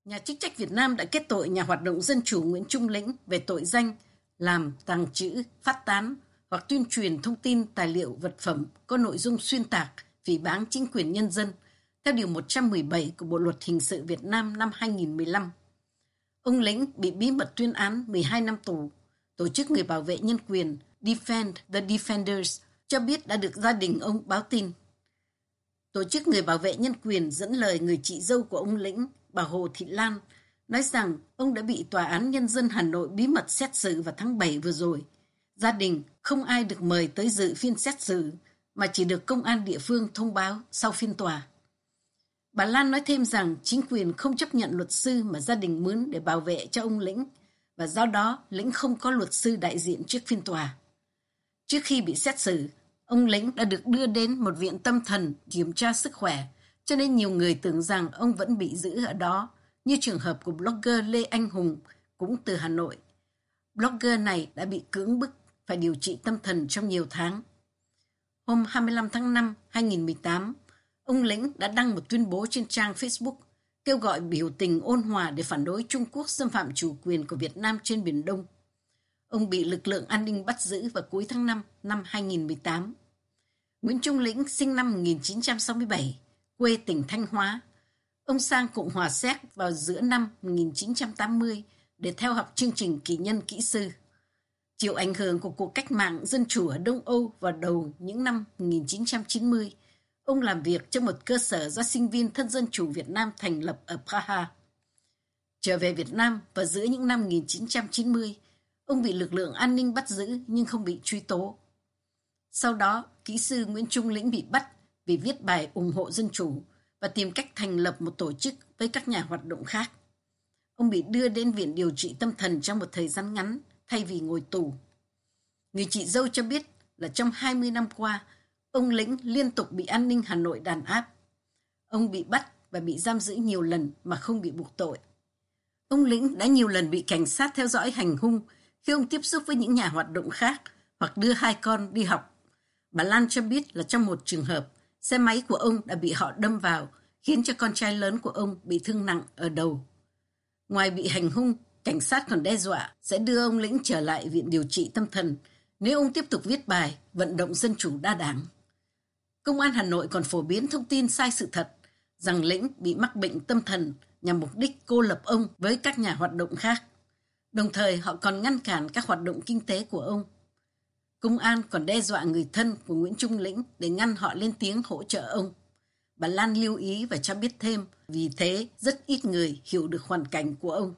Nhà chức trách Việt Nam đã kết tội nhà hoạt động dân chủ Nguyễn Trung Lĩnh về tội danh làm, tàng trữ, phát tán hoặc tuyên truyền thông tin, tài liệu, vật phẩm có nội dung xuyên tạc, phỉ báng chính quyền nhân dân theo Điều 117 của Bộ Luật Hình sự Việt Nam năm 2015. Ông Lĩnh bị bí mật tuyên án 12 năm tù. Tổ chức người bảo vệ nhân quyền Defend the Defenders cho biết đã được gia đình ông báo tin. Tổ chức người bảo vệ nhân quyền dẫn lời người chị dâu của ông Lĩnh, bà Hồ Thị Lan, nói rằng ông đã bị Tòa án Nhân dân Hà Nội bí mật xét xử vào tháng 7 vừa rồi. Gia đình không ai được mời tới dự phiên xét xử, mà chỉ được công an địa phương thông báo sau phiên tòa. Bà Lan nói thêm rằng chính quyền không chấp nhận luật sư mà gia đình mướn để bảo vệ cho ông Lĩnh, và do đó Lĩnh không có luật sư đại diện trước phiên tòa. Trước khi bị xét xử, ông Lĩnh đã được đưa đến một viện tâm thần kiểm tra sức khỏe, cho nên nhiều người tưởng rằng ông vẫn bị giữ ở đó, như trường hợp của blogger Lê Anh Hùng, cũng từ Hà Nội. Blogger này đã bị cưỡng bức phải điều trị tâm thần trong nhiều tháng. Hôm 25 tháng 5, 2018, ông Lĩnh đã đăng một tuyên bố trên trang Facebook kêu gọi biểu tình ôn hòa để phản đối Trung Quốc xâm phạm chủ quyền của Việt Nam trên Biển Đông. Ông bị lực lượng an ninh bắt giữ vào cuối tháng 5 năm 2018. Nguyễn Trung Lĩnh sinh năm 1967, quê tỉnh Thanh Hóa. Ông sang Cộng hòa Séc vào giữa năm 1980 để theo học chương trình kỳ nhân kỹ sư. Chịu ảnh hưởng của cuộc cách mạng dân chủ ở Đông Âu vào đầu những năm 1990, ông làm việc trong một cơ sở do sinh viên thân dân chủ Việt Nam thành lập ở Praha. Trở về Việt Nam vào giữa những năm 1990, ông bị lực lượng an ninh bắt giữ nhưng không bị truy tố. Sau đó, kỹ sư Nguyễn Trung Lĩnh bị bắt vì viết bài ủng hộ dân chủ và tìm cách thành lập một tổ chức với các nhà hoạt động khác. Ông bị đưa đến viện điều trị tâm thần trong một thời gian ngắn thay vì ngồi tù. Người chị dâu cho biết là trong 20 năm qua, ông Lĩnh liên tục bị an ninh Hà Nội đàn áp. Ông bị bắt và bị giam giữ nhiều lần mà không bị buộc tội. Ông Lĩnh đã nhiều lần bị cảnh sát theo dõi hành hung khi ông tiếp xúc với những nhà hoạt động khác hoặc đưa hai con đi học. Bà Lan cho biết là trong một trường hợp, xe máy của ông đã bị họ đâm vào, khiến cho con trai lớn của ông bị thương nặng ở đầu. Ngoài bị hành hung, cảnh sát còn đe dọa sẽ đưa ông Lĩnh trở lại viện điều trị tâm thần nếu ông tiếp tục viết bài vận động dân chủ đa đảng. Công an Hà Nội còn phổ biến thông tin sai sự thật rằng Lĩnh bị mắc bệnh tâm thần nhằm mục đích cô lập ông với các nhà hoạt động khác. Đồng thời họ còn ngăn cản các hoạt động kinh tế của ông. Công an còn đe dọa người thân của Nguyễn Trung Lĩnh để ngăn họ lên tiếng hỗ trợ ông. Bà Lan lưu ý và cho biết thêm, vì thế rất ít người hiểu được hoàn cảnh của ông.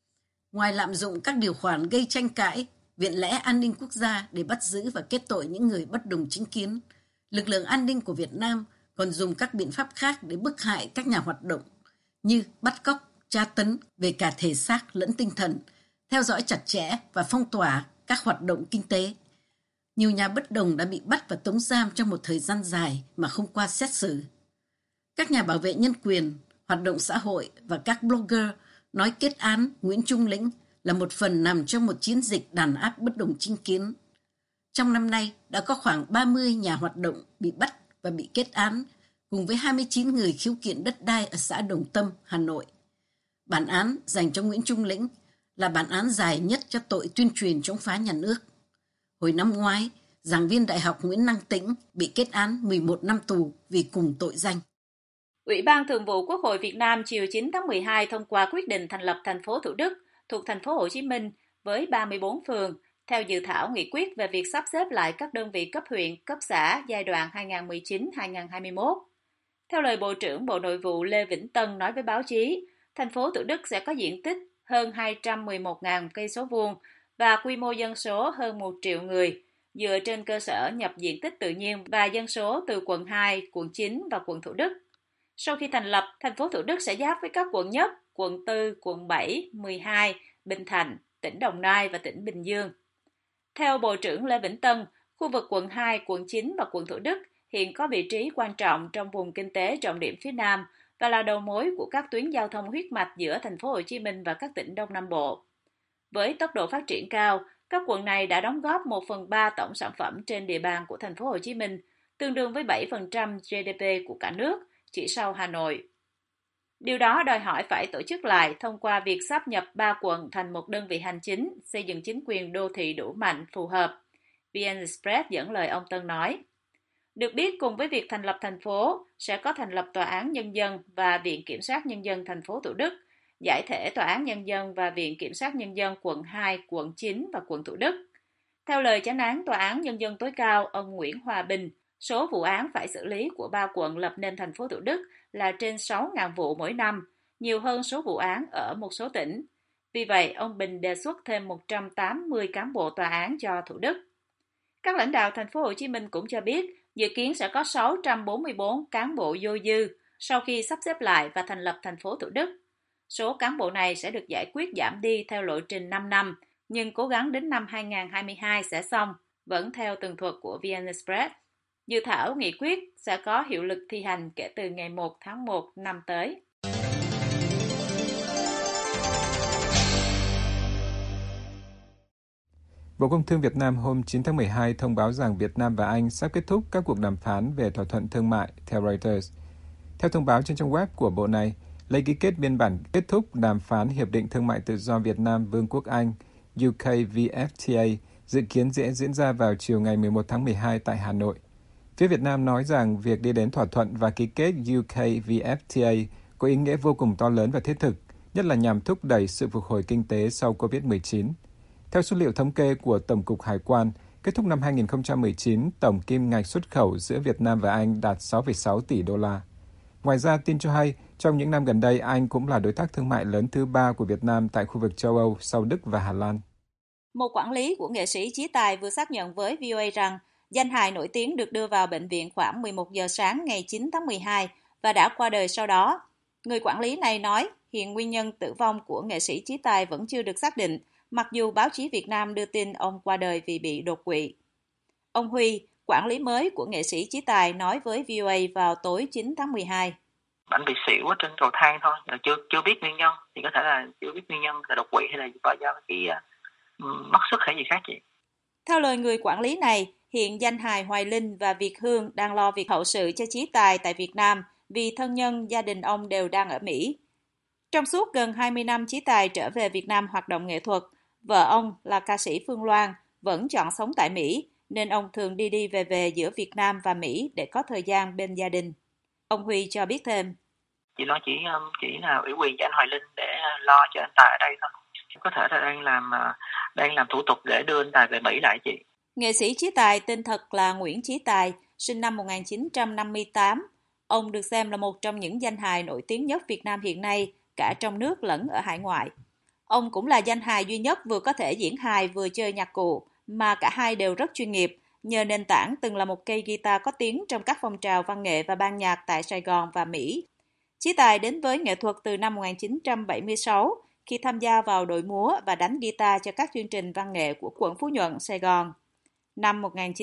Ngoài lạm dụng các điều khoản gây tranh cãi, Viện Lẽ An ninh Quốc gia để bắt giữ và kết tội những người bất đồng chính kiến, lực lượng an ninh của Việt Nam còn dùng các biện pháp khác để bức hại các nhà hoạt động, như bắt cóc, tra tấn về cả thể xác lẫn tinh thần, theo dõi chặt chẽ và phong tỏa các hoạt động kinh tế. Nhiều nhà bất đồng đã bị bắt và tống giam trong một thời gian dài mà không qua xét xử. Các nhà bảo vệ nhân quyền, hoạt động xã hội và các blogger nói kết án Nguyễn Trung Lĩnh là một phần nằm trong một chiến dịch đàn áp bất đồng chính kiến. Trong năm nay, đã có khoảng 30 nhà hoạt động bị bắt và bị kết án, cùng với 29 người khiếu kiện đất đai ở xã Đồng Tâm, Hà Nội. Bản án dành cho Nguyễn Trung Lĩnh là bản án dài nhất cho tội tuyên truyền chống phá nhà nước. Hồi năm ngoái, giảng viên Đại học Nguyễn Năng Tĩnh bị kết án 11 năm tù vì cùng tội danh. Ủy ban Thường vụ Quốc hội Việt Nam chiều 9 tháng 12 thông qua quyết định thành lập thành phố Thủ Đức thuộc thành phố Hồ Chí Minh với 34 phường, theo dự thảo nghị quyết về việc sắp xếp lại các đơn vị cấp huyện, cấp xã giai đoạn 2019-2021. Theo lời Bộ trưởng Bộ Nội vụ Lê Vĩnh Tân nói với báo chí, thành phố Thủ Đức sẽ có diện tích hơn 211.000 cây số vuông và quy mô dân số hơn 1 triệu người, dựa trên cơ sở nhập diện tích tự nhiên và dân số từ quận 2, quận 9 và quận Thủ Đức. Sau khi thành lập, thành phố Thủ Đức sẽ giáp với các quận Nhất, quận 4, quận 7, 12, Bình Thạnh, tỉnh Đồng Nai và tỉnh Bình Dương. Theo Bộ trưởng Lê Vĩnh Tân, khu vực quận 2, quận 9 và quận Thủ Đức hiện có vị trí quan trọng trong vùng kinh tế trọng điểm phía Nam và là đầu mối của các tuyến giao thông huyết mạch giữa thành phố Hồ Chí Minh và các tỉnh Đông Nam Bộ. Với tốc độ phát triển cao, các quận này đã đóng góp 1/3 tổng sản phẩm trên địa bàn của thành phố Hồ Chí Minh, tương đương với 7% GDP của cả nước, chỉ sau Hà Nội. Điều đó đòi hỏi phải tổ chức lại thông qua việc sáp nhập 3 quận thành một đơn vị hành chính, xây dựng chính quyền đô thị đủ mạnh, phù hợp. VN Express dẫn lời ông Tân nói. Được biết, cùng với việc thành lập thành phố, sẽ có thành lập Tòa án Nhân dân và Viện Kiểm sát Nhân dân thành phố Thủ Đức, giải thể Tòa án Nhân dân và Viện Kiểm sát Nhân dân quận 2, quận 9 và quận Thủ Đức. Theo lời chánh án Tòa án Nhân dân tối cao, ông Nguyễn Hòa Bình, số vụ án phải xử lý của 3 quận lập nên thành phố Thủ Đức là trên 6.000 vụ mỗi năm, nhiều hơn số vụ án ở một số tỉnh. Vì vậy, ông Bình đề xuất thêm 180 cán bộ tòa án cho Thủ Đức. Các lãnh đạo thành phố Hồ Chí Minh cũng cho biết, dự kiến sẽ có 644 cán bộ dôi dư sau khi sắp xếp lại và thành lập thành phố Thủ Đức. Số cán bộ này sẽ được giải quyết giảm đi theo lộ trình 5 năm, nhưng cố gắng đến năm 2022 sẽ xong, vẫn theo tường thuật của VN Express. Dự thảo nghị quyết sẽ có hiệu lực thi hành kể từ ngày 1 tháng 1 năm tới. Bộ Công Thương Việt Nam hôm 9 tháng 12 thông báo rằng Việt Nam và Anh sắp kết thúc các cuộc đàm phán về thỏa thuận thương mại, theo Reuters. Theo thông báo trên trang web của bộ này, lễ ký kết biên bản kết thúc đàm phán Hiệp định Thương mại Tự do Việt Nam Vương quốc Anh UKVFTA dự kiến sẽ diễn ra vào chiều ngày 11 tháng 12 tại Hà Nội. Phía Việt Nam nói rằng việc đi đến thỏa thuận và ký kết UKVFTA có ý nghĩa vô cùng to lớn và thiết thực, nhất là nhằm thúc đẩy sự phục hồi kinh tế sau COVID-19. Theo số liệu thống kê của Tổng cục Hải quan, kết thúc năm 2019, tổng kim ngạch xuất khẩu giữa Việt Nam và Anh đạt 6,6 tỷ đô la. Ngoài ra, tin cho hay, trong những năm gần đây, Anh cũng là đối tác thương mại lớn thứ 3 của Việt Nam tại khu vực châu Âu sau Đức và Hà Lan. Một quản lý của nghệ sĩ Chí Tài vừa xác nhận với VOA rằng danh hài nổi tiếng được đưa vào bệnh viện khoảng 11 giờ sáng ngày 9 tháng 12 và đã qua đời sau đó. Người quản lý này nói hiện nguyên nhân tử vong của nghệ sĩ Chí Tài vẫn chưa được xác định, mặc dù báo chí Việt Nam đưa tin ông qua đời vì bị đột quỵ. Ông Huy, quản lý mới của nghệ sĩ Chí Tài, nói với VOA vào tối 9 tháng 12. Anh bị xỉu ở trên cầu thang thôi, chưa biết nguyên nhân, thì có thể là chưa biết nguyên nhân là đột quỵ hay là do cái mất sức hay gì khác chị. Theo lời người quản lý này, hiện danh hài Hoài Linh và Việt Hương đang lo việc hậu sự cho Chí Tài tại Việt Nam vì thân nhân gia đình ông đều đang ở Mỹ. Trong suốt gần 20 năm Chí Tài trở về Việt Nam hoạt động nghệ thuật, vợ ông là ca sĩ Phương Loan vẫn chọn sống tại Mỹ, nên ông thường đi về giữa Việt Nam và Mỹ để có thời gian bên gia đình. Ông Huy cho biết thêm. Chị nói chỉ là ủy quyền cho anh Hoài Linh để lo cho anh Tài ở đây thôi. Có thể là đang làm thủ tục để đưa anh Tài về Mỹ lại chị. Nghệ sĩ Chí Tài tên thật là Nguyễn Chí Tài, sinh năm 1958. Ông được xem là một trong những danh hài nổi tiếng nhất Việt Nam hiện nay, cả trong nước lẫn ở hải ngoại. Ông cũng là danh hài duy nhất vừa có thể diễn hài vừa chơi nhạc cụ, mà cả hai đều rất chuyên nghiệp, nhờ nền tảng từng là một cây guitar có tiếng trong các phong trào văn nghệ và ban nhạc tại Sài Gòn và Mỹ. Chí Tài đến với nghệ thuật từ năm 1976, khi tham gia vào đội múa và đánh guitar cho các chương trình văn nghệ của quận Phú Nhuận, Sài Gòn. Năm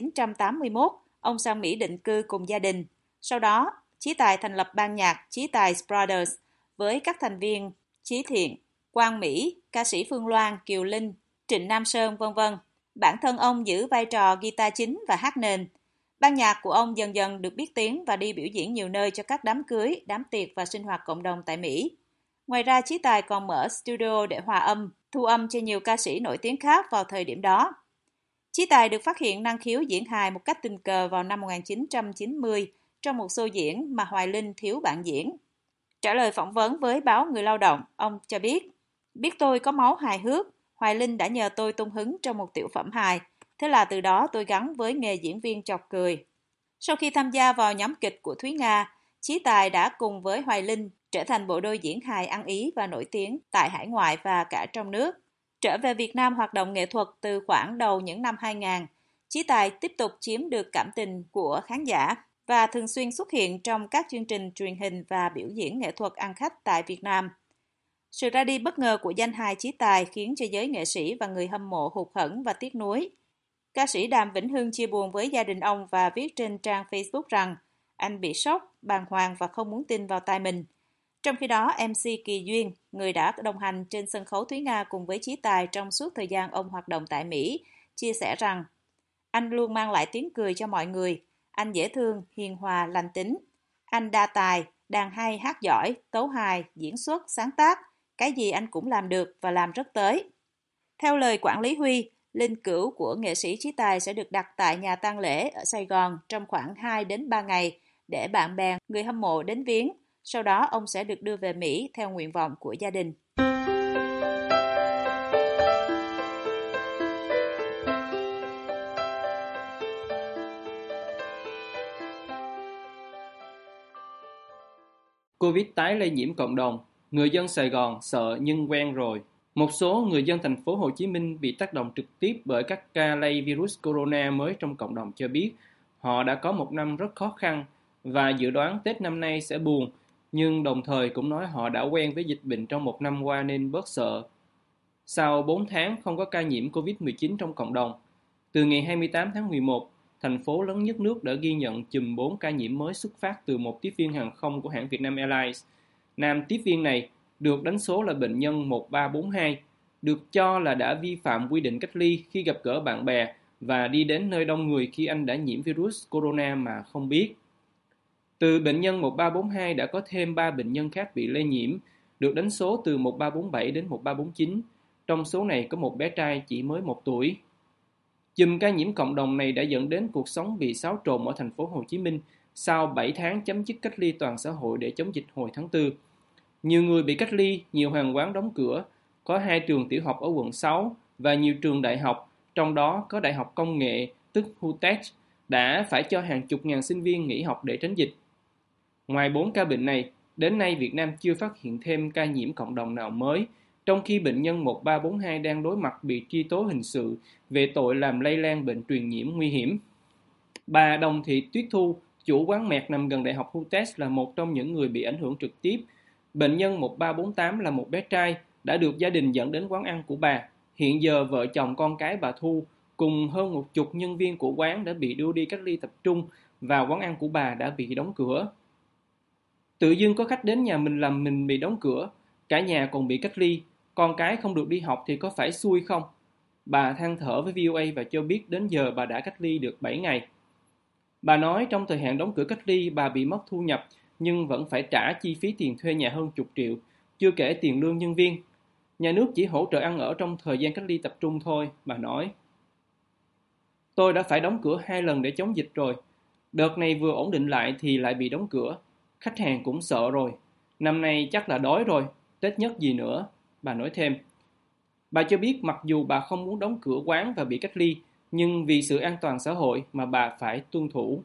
1981, ông sang Mỹ định cư cùng gia đình. Sau đó, Chí Tài thành lập ban nhạc Chí Tài Brothers với các thành viên Chí Thiện, Quang Mỹ, ca sĩ Phương Loan, Kiều Linh, Trịnh Nam Sơn, v.v. Bản thân ông giữ vai trò guitar chính và hát nền. Ban nhạc của ông dần dần được biết tiếng và đi biểu diễn nhiều nơi cho các đám cưới, đám tiệc và sinh hoạt cộng đồng tại Mỹ. Ngoài ra, Chí Tài còn mở studio để hòa âm, thu âm cho nhiều ca sĩ nổi tiếng khác vào thời điểm đó. Chí Tài được phát hiện năng khiếu diễn hài một cách tình cờ vào năm 1990 trong một show diễn mà Hoài Linh thiếu bạn diễn. Trả lời phỏng vấn với báo Người Lao động, ông cho biết tôi có máu hài hước, Hoài Linh đã nhờ tôi tung hứng trong một tiểu phẩm hài, thế là từ đó tôi gắn với nghề diễn viên chọc cười. Sau khi tham gia vào nhóm kịch của Thúy Nga, Chí Tài đã cùng với Hoài Linh trở thành bộ đôi diễn hài ăn ý và nổi tiếng tại hải ngoại và cả trong nước. Trở về Việt Nam hoạt động nghệ thuật từ khoảng đầu những năm 2000, Chí Tài tiếp tục chiếm được cảm tình của khán giả và thường xuyên xuất hiện trong các chương trình truyền hình và biểu diễn nghệ thuật ăn khách tại Việt Nam. Sự ra đi bất ngờ của danh hài Chí Tài khiến cho giới nghệ sĩ và người hâm mộ hụt hẫng và tiếc nuối. Ca sĩ Đàm Vĩnh Hưng chia buồn với gia đình ông và viết trên trang Facebook rằng anh bị sốc, bàng hoàng và không muốn tin vào tai mình. Trong khi đó, MC Kỳ Duyên, người đã đồng hành trên sân khấu Thúy Nga cùng với Chí Tài trong suốt thời gian ông hoạt động tại Mỹ, chia sẻ rằng anh luôn mang lại tiếng cười cho mọi người, anh dễ thương, hiền hòa, lành tính. Anh đa tài, đàn hay, hát giỏi, tấu hài, diễn xuất, sáng tác, cái gì anh cũng làm được và làm rất tới. Theo lời quản lý Huy, linh cữu của nghệ sĩ Chí Tài sẽ được đặt tại nhà tang lễ ở Sài Gòn trong khoảng 2 đến 3 ngày để bạn bè, người hâm mộ đến viếng. Sau đó ông sẽ được đưa về Mỹ theo nguyện vọng của gia đình. Covid tái lây nhiễm cộng đồng, người dân Sài Gòn sợ nhưng quen rồi. Một số người dân thành phố Hồ Chí Minh bị tác động trực tiếp bởi các ca lây virus corona mới trong cộng đồng cho biết họ đã có một năm rất khó khăn và dự đoán Tết năm nay sẽ buồn, nhưng đồng thời cũng nói họ đã quen với dịch bệnh trong một năm qua nên bớt sợ. Sau 4 tháng không có ca nhiễm Covid-19 trong cộng đồng, từ ngày 28 tháng 11, thành phố lớn nhất nước đã ghi nhận chùm 4 ca nhiễm mới xuất phát từ một tiếp viên hàng không của hãng Vietnam Airlines. Nam tiếp viên này được đánh số là bệnh nhân 1342, được cho là đã vi phạm quy định cách ly khi gặp gỡ bạn bè và đi đến nơi đông người khi anh đã nhiễm virus corona mà không biết. Từ bệnh nhân 1342 đã có thêm 3 bệnh nhân khác bị lây nhiễm, được đánh số từ 1347 đến 1349. Trong số này có một bé trai chỉ mới 1 tuổi. Chùm ca nhiễm cộng đồng này đã dẫn đến cuộc sống bị xáo trộn ở thành phố Hồ Chí Minh sau 7 tháng chấm dứt cách ly toàn xã hội để chống dịch hồi tháng 4. Nhiều người bị cách ly, nhiều hàng quán đóng cửa, có 2 trường tiểu học ở quận 6 và nhiều trường đại học, trong đó có Đại học Công nghệ, tức HUTECH, đã phải cho hàng chục ngàn sinh viên nghỉ học để tránh dịch. Ngoài 4 ca bệnh này, đến nay Việt Nam chưa phát hiện thêm ca nhiễm cộng đồng nào mới, trong khi bệnh nhân 1342 đang đối mặt bị truy tố hình sự về tội làm lây lan bệnh truyền nhiễm nguy hiểm. Bà Đồng Thị Tuyết Thu, chủ quán mẹt nằm gần Đại học HUTECH là một trong những người bị ảnh hưởng trực tiếp. Bệnh nhân 1348 là một bé trai đã được gia đình dẫn đến quán ăn của bà. Hiện giờ vợ chồng con cái bà Thu cùng hơn 10 nhân viên của quán đã bị đưa đi cách ly tập trung và quán ăn của bà đã bị đóng cửa. Tự dưng có khách đến nhà mình làm mình bị đóng cửa, cả nhà còn bị cách ly, con cái không được đi học thì có phải xui không? Bà than thở với VOA và cho biết đến giờ bà đã cách ly được 7 ngày. Bà nói trong thời hạn đóng cửa cách ly bà bị mất thu nhập nhưng vẫn phải trả chi phí tiền thuê nhà hơn 10 triệu, chưa kể tiền lương nhân viên. Nhà nước chỉ hỗ trợ ăn ở trong thời gian cách ly tập trung thôi, bà nói. Tôi đã phải đóng cửa 2 lần để chống dịch rồi. Đợt này vừa ổn định lại thì lại bị đóng cửa. Khách hàng cũng sợ rồi. Năm nay chắc là đói rồi, Tết nhất gì nữa, bà nói thêm. Bà cho biết mặc dù bà không muốn đóng cửa quán và bị cách ly, nhưng vì sự an toàn xã hội mà bà phải tuân thủ.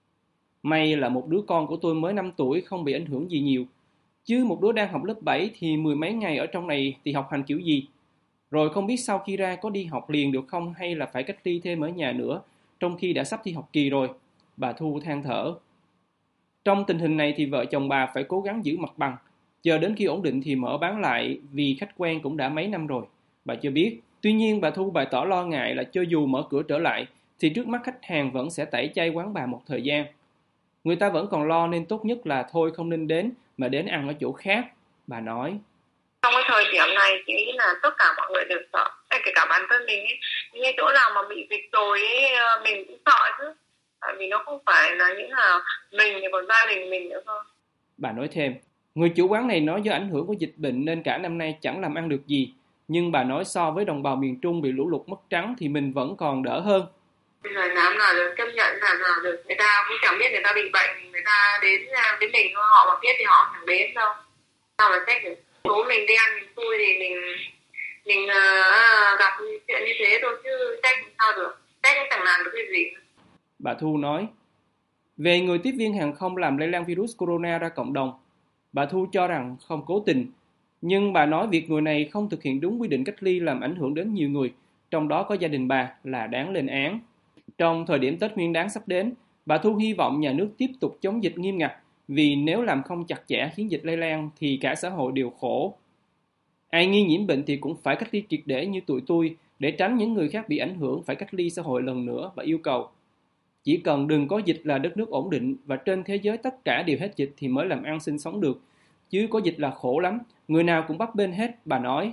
May là một đứa con của tôi mới 5 tuổi không bị ảnh hưởng gì nhiều. Chứ một đứa đang học lớp 7 thì 10 mấy ngày ở trong này thì học hành kiểu gì? Rồi không biết sau khi ra có đi học liền được không hay là phải cách ly thêm ở nhà nữa, trong khi đã sắp thi học kỳ rồi, bà Thu than thở. Trong tình hình này thì vợ chồng bà phải cố gắng giữ mặt bằng, chờ đến khi ổn định thì mở bán lại vì khách quen cũng đã mấy năm rồi, bà cho biết. Tuy nhiên bà Thu bày tỏ lo ngại là cho dù mở cửa trở lại thì trước mắt khách hàng vẫn sẽ tẩy chay quán bà một thời gian. Người ta vẫn còn lo nên tốt nhất là thôi không nên đến mà đến ăn ở chỗ khác, bà nói. Trong cái thời điểm này thì nghĩ là tất cả mọi người đều sợ, kể cả bản thân mình ấy, như chỗ nào mà bị dịch rồi ấy, mình cũng sợ chứ, tại vì nó không phải là những là mình thì còn gia đình mình nữa thôi. Bà nói thêm, người chủ quán này nói do ảnh hưởng của dịch bệnh nên cả năm nay chẳng làm ăn được gì, nhưng bà nói so với đồng bào miền Trung bị lũ lụt mất trắng thì mình vẫn còn đỡ hơn. Bây giờ dám là được chấp nhận là được, người ta cũng chẳng biết người ta bị bệnh, người ta đến với mình thôi, họ mà biết thì họ chẳng đến đâu. Sao mà trách được? Số mình đen mình xui thì mình gặp chuyện như thế thôi chứ trách sao được, trách cũng chẳng làm được cái gì. Bà Thu nói, về người tiếp viên hàng không làm lây lan virus corona ra cộng đồng, bà Thu cho rằng không cố tình, nhưng bà nói việc người này không thực hiện đúng quy định cách ly làm ảnh hưởng đến nhiều người, trong đó có gia đình bà là đáng lên án. Trong thời điểm Tết Nguyên đán sắp đến, bà Thu hy vọng nhà nước tiếp tục chống dịch nghiêm ngặt, vì nếu làm không chặt chẽ khiến dịch lây lan thì cả xã hội đều khổ. Ai nghi nhiễm bệnh thì cũng phải cách ly triệt để như tụi tôi để tránh những người khác bị ảnh hưởng phải cách ly xã hội lần nữa, bà yêu cầu. Chỉ cần đừng có dịch là đất nước ổn định và trên thế giới tất cả đều hết dịch thì mới làm ăn sinh sống được. Chứ có dịch là khổ lắm, người nào cũng bấp bênh hết, bà nói.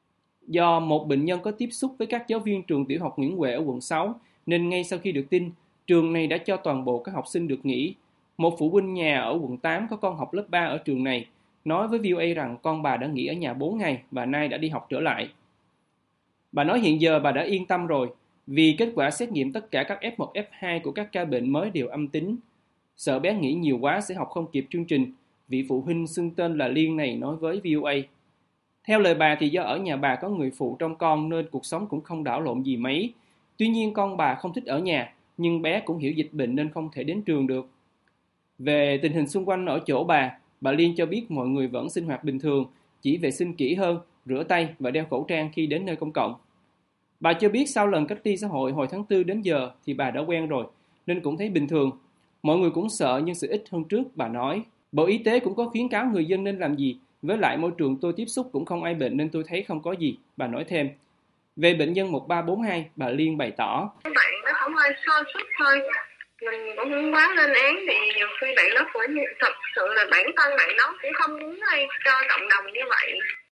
Do một bệnh nhân có tiếp xúc với các giáo viên trường tiểu học Nguyễn Huệ ở quận 6, nên ngay sau khi được tin, trường này đã cho toàn bộ các học sinh được nghỉ. Một phụ huynh nhà ở quận 8 có con học lớp 3 ở trường này nói với VOA rằng con bà đã nghỉ ở nhà 4 ngày và nay đã đi học trở lại. Bà nói hiện giờ bà đã yên tâm rồi vì kết quả xét nghiệm tất cả các F1, F2 của các ca bệnh mới đều âm tính. Sợ bé nghỉ nhiều quá sẽ học không kịp chương trình, vị phụ huynh xưng tên là Liên này nói với VOA. Theo lời bà thì do ở nhà bà có người phụ trông con nên cuộc sống cũng không đảo lộn gì mấy. Tuy nhiên con bà không thích ở nhà, nhưng bé cũng hiểu dịch bệnh nên không thể đến trường được. Về tình hình xung quanh ở chỗ bà Liên cho biết mọi người vẫn sinh hoạt bình thường, chỉ vệ sinh kỹ hơn, rửa tay và đeo khẩu trang khi đến nơi công cộng. Bà cho biết sau lần cách ly xã hội hồi tháng 4 đến giờ thì bà đã quen rồi, nên cũng thấy bình thường. Mọi người cũng sợ nhưng sự ít hơn trước, bà nói. Bộ Y tế cũng có khuyến cáo người dân nên làm gì, với lại môi trường tôi tiếp xúc cũng không ai bệnh nên tôi thấy không có gì, bà nói thêm. Về bệnh nhân 1342, bà Liên bày tỏ. Bạn nó không hơi sơ suất thôi. Mình cũng không quá lên án vì nhiều khi bạn nó cũng thật sự là bản thân bạn nó cũng không muốn cho cộng đồng như vậy.